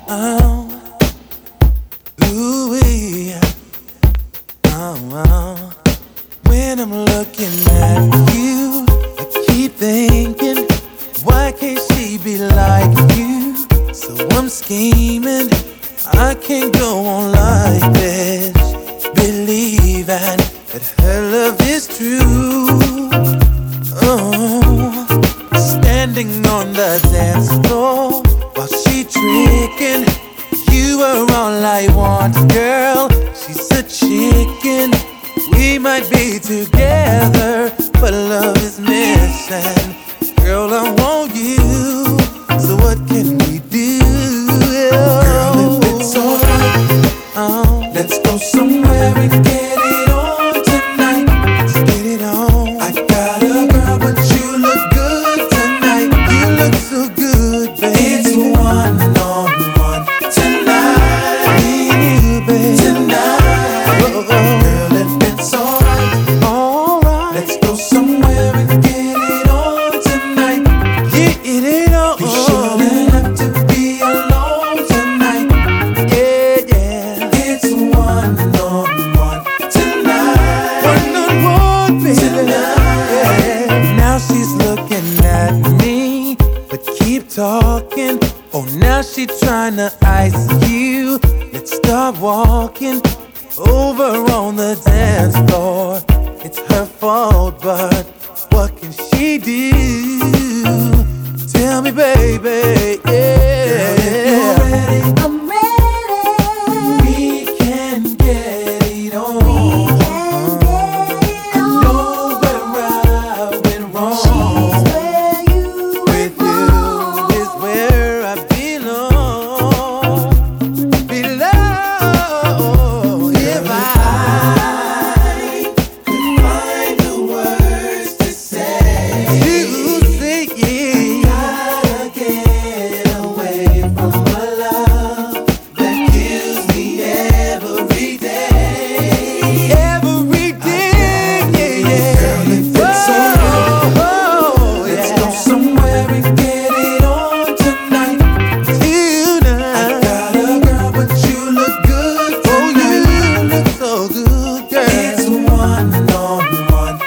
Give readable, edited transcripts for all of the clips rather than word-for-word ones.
Oh, ooh-wee. Oh. When I'm looking at you, I keep thinking, why can't she be like you? So I'm scheming, I can't go on like this, believing that her love is true. Oh, standing on the dance floor while she tricking, you are all I want, girl. She's a chicken. We might be together, but love is missing. Girl, I want you, so what can we do? Girl, if it's alright, let's go somewhere and get it on tonight. Let's get it on. I got a girl, but you look good tonight. You look so good, baby. It's one-on-one tonight. Me and you, baby. Tonight. Oh. Girl, if it's alright, let's go somewhere and get it on tonight. Get it on. You shouldn't have to be alone tonight. Yeah. It's one-on-one tonight. One-on-one, baby. Tonight. Yeah. Now she's looking at me, but keep talking. Oh, now she tryna ice you. Let's start walking over on the dance floor. It's her fault, but what can she do? Tell me, baby. Yeah. Girl, if you're ready, I'm ready. we can get it on. I Know where I went wrong. She's where you With you belong. is where I belong. If I could find the words to say, you say yeah, gotta get away from a love that kills me every day. every day, yeah. Girl, if it's alright, let's go somewhere and get it on tonight. I got a girl, but you look good Oh, tonight. you look so good, girl. It's one-on-one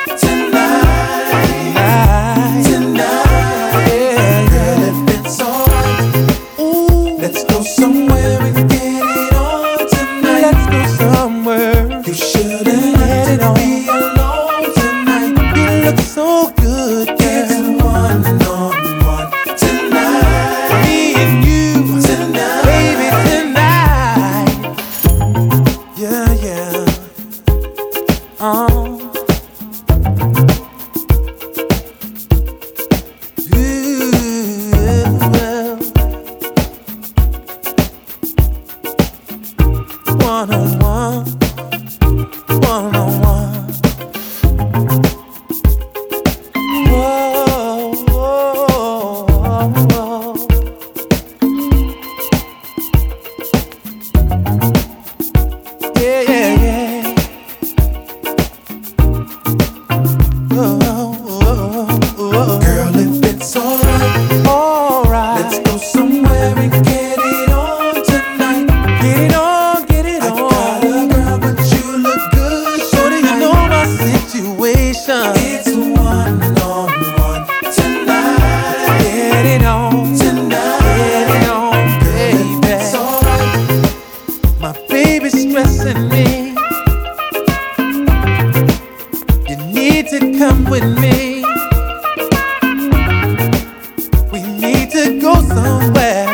tonight. Tonight. Girl, if it's alright, Ooh, let's go somewhere and get it on tonight. let's go somewhere. You shouldn't have to be alone tonight. You look so good, It's girl. one-on-one tonight. Me and you, Tonight. baby, tonight. Yeah. Oh. One-on-one. Whoa. Yeah. Girl, if it's alright, Alright. let's go somewhere and get it on tonight. Get it I on. got a girl, but you look good. Shorty, you know my situation. It's one-on-one tonight. Get it on. Tonight. Get it on, Girl, if it's baby. alright, My baby's stressing me. You need to come with me. We need to go somewhere.